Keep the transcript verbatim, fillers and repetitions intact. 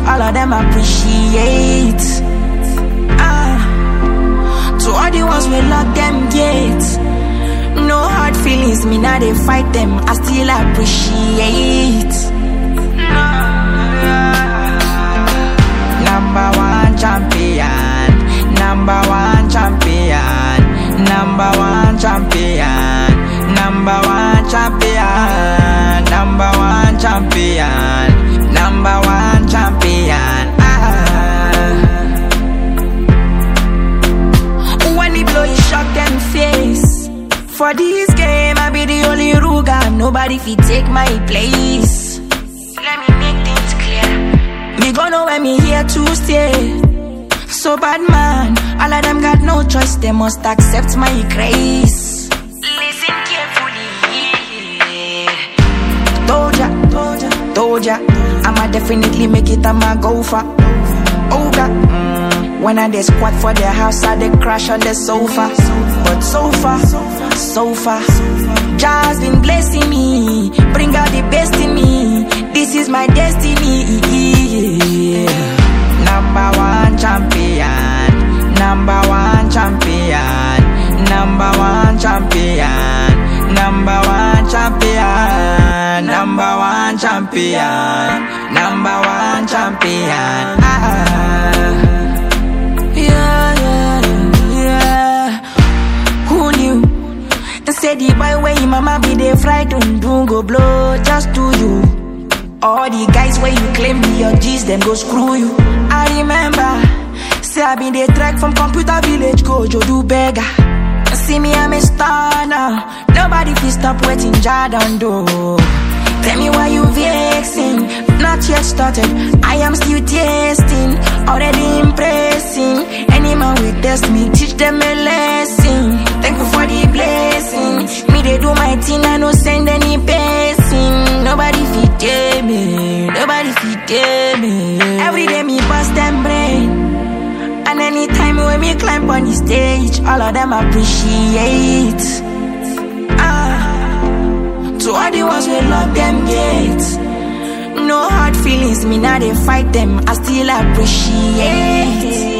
all of them appreciate. Ah, to all the ones we lock them gates. No hard feelings, me now they fight them, I still appreciate. Number one champion, number one champion, number one champion, number one champion, number one champion, number one champion. Ah. When the blow, you shock them face. For this game, I be the only Ruger. Nobody fit take my place. Let me make things clear. Me gon' know when me here to stay. So bad man, all of them got no choice. They must accept my grace. Listen carefully. Doja, Doja, Doja. I'ma definitely make it. I'ma go for Oga. Mm. When I dey squat for their house, I dey crash on the sofa. But so far, so far, Jah's been blessing me. Bring out the best in me. This is my destiny. Number one champion, number one champion, number one champion, number one champion, number one champion, number one champion. Ah. Yeah, yeah, yeah. Who knew? They say the boy where your mama be there frightened, don't go blow just to you. All the guys where you claim be your G's, them go screw you. I remember, say I been the track from Computer Village, go do beggar. See me, I'm a star now. Nobody can stop waiting, Jordan do. Tell me why you vexing. Not yet started, I am still tasting. Already impressing. Any man will test me, teach them a lesson. Thank you for the blessing. Me they do my thing, I no send any passing. Nobody fit tell me, nobody fit tell me. Every day me bust them brain. And anytime when me climb on the stage, all of them appreciate. Ah, to all the ones we lock them gates. No hard feelings, me now they fight them, I still appreciate.